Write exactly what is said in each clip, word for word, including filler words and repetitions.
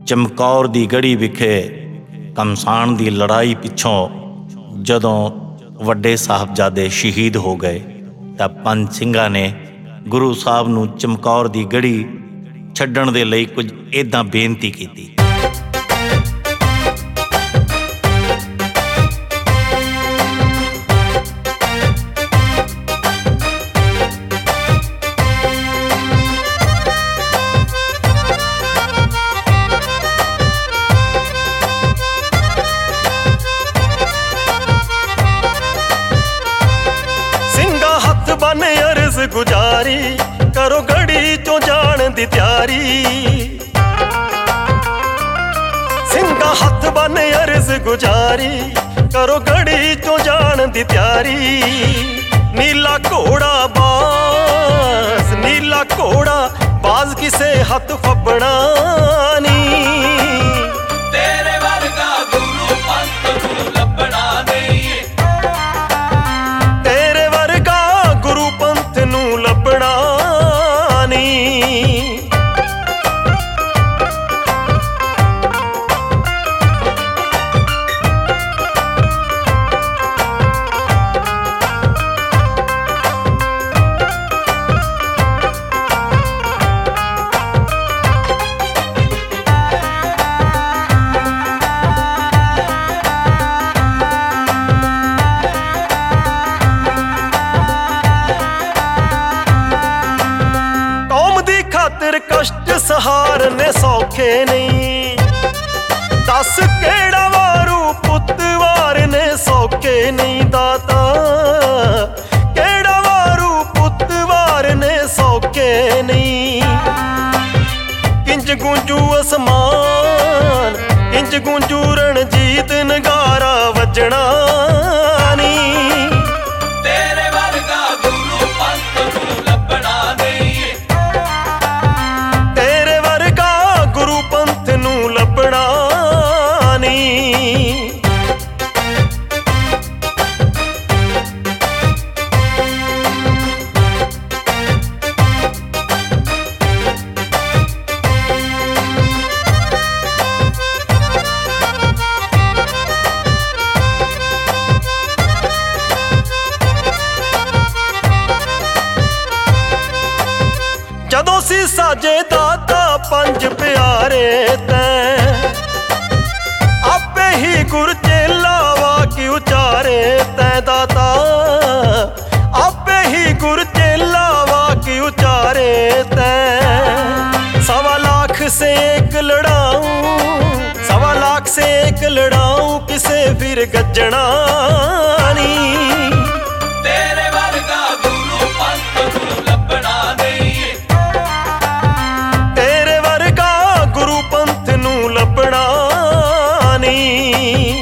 ਚਮਕੌਰ ਦੀ ਗੜੀ ਵਿਖੇ ਘਮਸਾਣ ਦੀ ਲੜਾਈ ਪਿੱਛੋਂ ਜਦੋਂ ਵੱਡੇ ਸਾਹਿਬਜ਼ਾਦੇ ਸ਼ਹੀਦ ਹੋ ਗਏ ਤਾਂ ਪੰਜ ਸਿੰਘਾਂ ਨੇ ਗੁਰੂ ਸਾਹਿਬ ਨੂੰ ਚਮਕੌਰ ਦੀ ਗੜੀ ਛੱਡਣ ਦੇ ਲਈ ਕੁਝ ਇੱਦਾਂ ਬੇਨਤੀ ਕੀਤੀ। बन अर्ज गुजारी करो गड़ी चो जान दी त्यारी, सिंगा हथ बन अर्ज गुजारी करो गड़ी चो जान दी त्यारी। नीला घोड़ा बाज नीला घोड़ा बाज किसे हथ फबना नी, तेरे वर्गा गुरु पंथ नूं लभना नहीं, लभना नहीं। कष्ट सहारने सौखे नहीं, दस केड़ा वारू पुत वारने सौखे नहीं दाता, केड़ा वारू पुत वारने सौखे नहीं। किंज गूंजू आसमान किंज गूंजू रणजीत नगारा वजना नहीं, तेरे वर्गा गुरु पंथ नूं लभना नहीं, लभना नहीं। जदों सी साजे दाता पंज प्यारे तैं आपे ही गुर चेला वाकी उचारे तैं दाता, आपे ही गुर चेला वाकी उचारे तैं। सवा लाख से एक लड़ाऊं सवा लाख से एक लड़ाऊं किसे फिर गजना नहीं, तेरे वर्गा गुरु पंथ नूं लभना नहीं, लभना नहीं।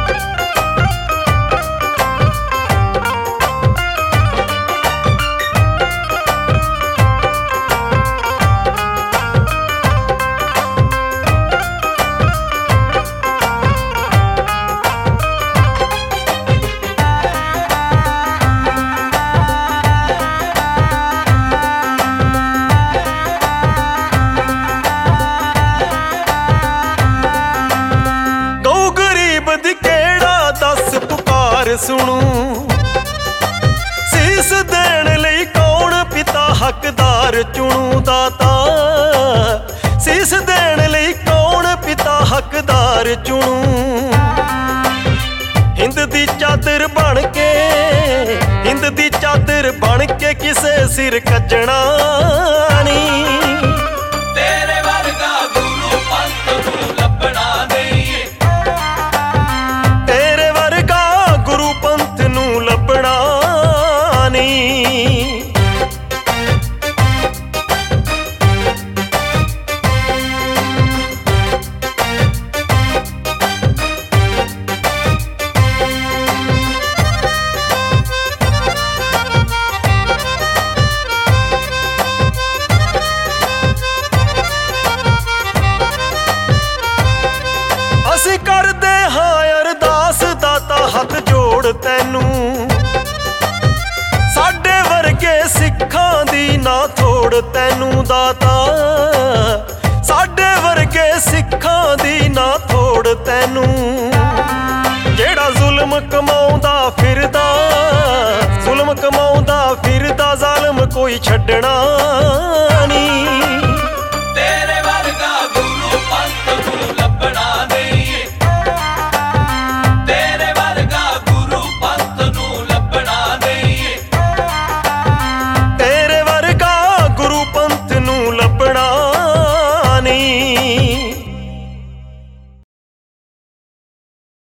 सुनू सीस देण लई कौन पिता हकदार चुनू दाता, सीस देण लई कौन पिता हकदार चुनू। हिंद दी चादर बन के हिंद दी चादर बन के किसे सिर कजना नहीं, तेरे वर्गा गुरु पंथ नूं लभना नहीं, लभना नहीं। असी करदे हां अरदास दाता हथ जोड़ तैनू, साडे वर्गे सिखां दी ना थोड़ तैनू दाता, साडे वर्गे सिखां ਨੂੰ। ਜਿਹੜਾ ਜ਼ੁਲਮ ਕਮਾਉਂਦਾ ਫਿਰਦਾ ਜ਼ੁਲਮ ਕਮਾਉਂਦਾ ਫਿਰਦਾ ਜ਼ਾਲਮ ਕੋਈ ਛੱਡਣਾ